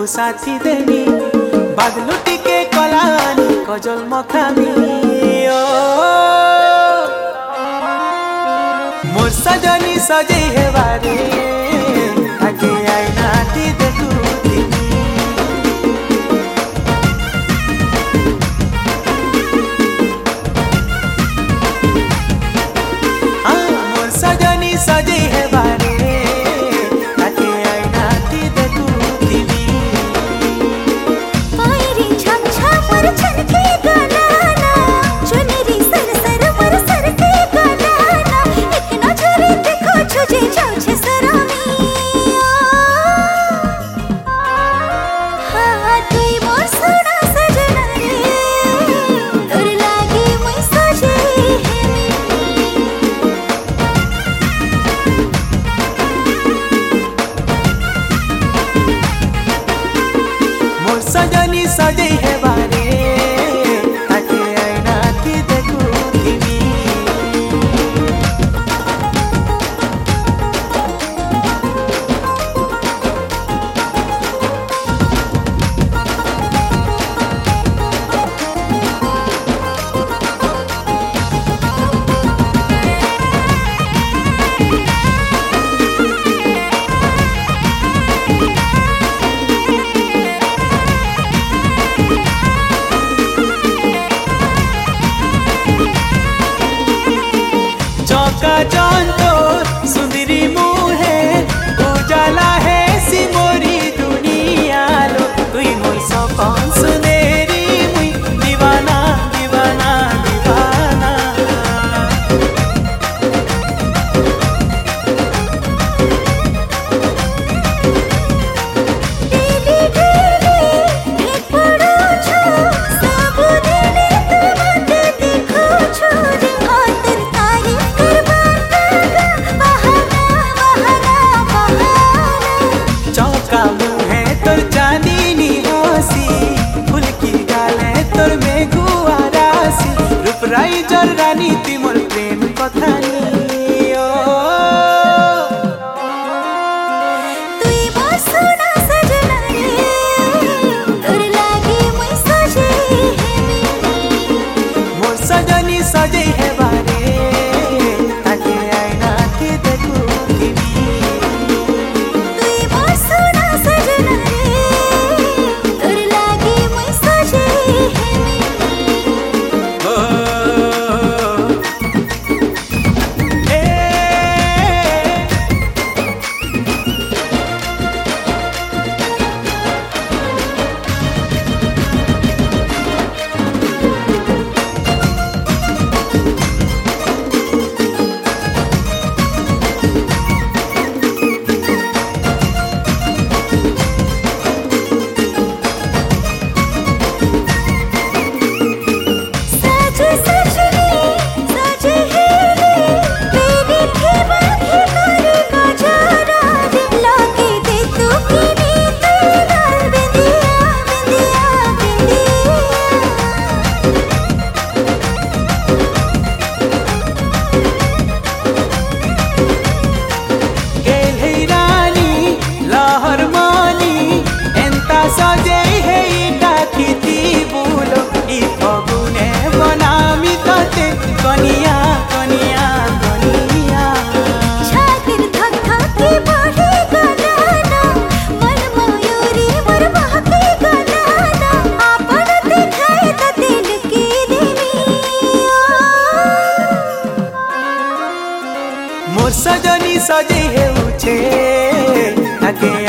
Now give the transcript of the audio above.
सबु साथी देनी बादलू टिके कलानी कजल मखानी ओ मोर सजनी सजे हे बारे आगे आईना ती देखू मोर सजनी सजे हे बारे सजनी सजे है बारे आके आईना की देखू जंतो सुंदरी मुहे उजाला है सिमोरी दुनिया लो तुई मोर सपन सुनेरी मुई दीवाना दीवाना दीवाना राइजर रानी तिमोर प्रेम कथानी ओ तुई मोर सोना सजना रे तोर लागे मुई सजे मोर सजनी सजे है बारे ताके आईना के देखू तुई मोर सोना सजना रे तोर लागे मुई सजे सजे है डाकिती बोलो ई फगुने बनामी तते कनिया कनिया कनिया छातिर धक धक बढ़े गलाना मन मयूरी मोर बहके गलाना आपन देखाए त दिल की देनी मोर सजनी सजे है उछे आगे